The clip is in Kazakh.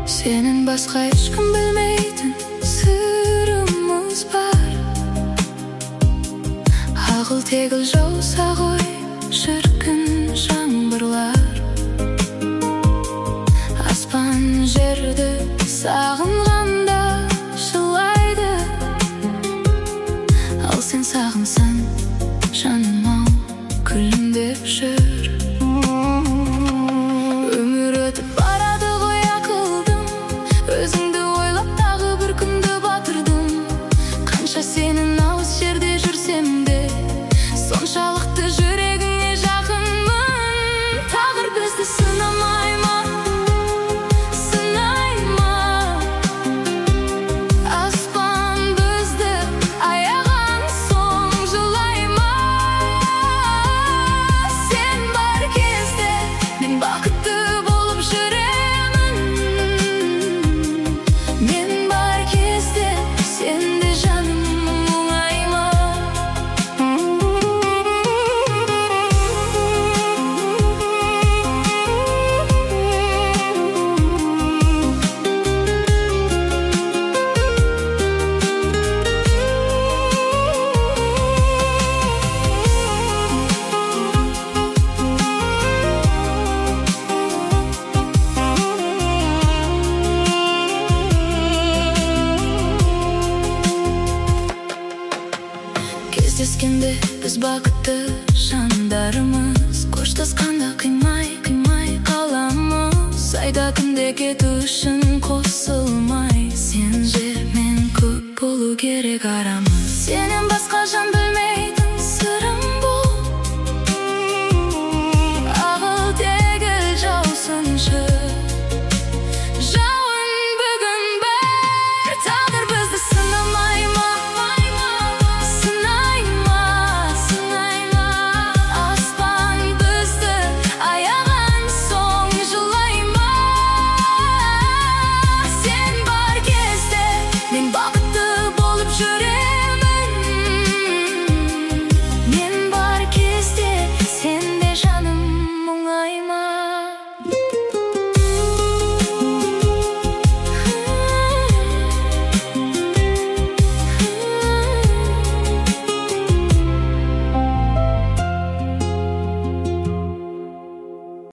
Senin başka ешкім білмейтін сырымыз бар. Ағыл-тегіл жауса ғой шіркін жаңбырлар. Аспан жерді сағынғанда жылайды. Ал сен сағынсаң жаным-ау күлімдеп жүр. Өмір өтіп барады ғой ақылдым, өзіңді ойлап тағы бір күнді батырдым. Қанша сенің алыс жерде жүрсем де, соншалықты жүрегіңе жақынмын. Тағдыр бізді сынамай ма, сынай ма? Аспан бізді аяған соң жылай ма? Сен бар кезде мен бақытты болып жүремін. Мен бар кезде сен де жаным оңай ма? Кездескенде біз бақытты жандарымыз, қоштасқанда қимай қаламыз. Айда күнде кету үшін қосылмай, сен же мен көп болу керек арамыз.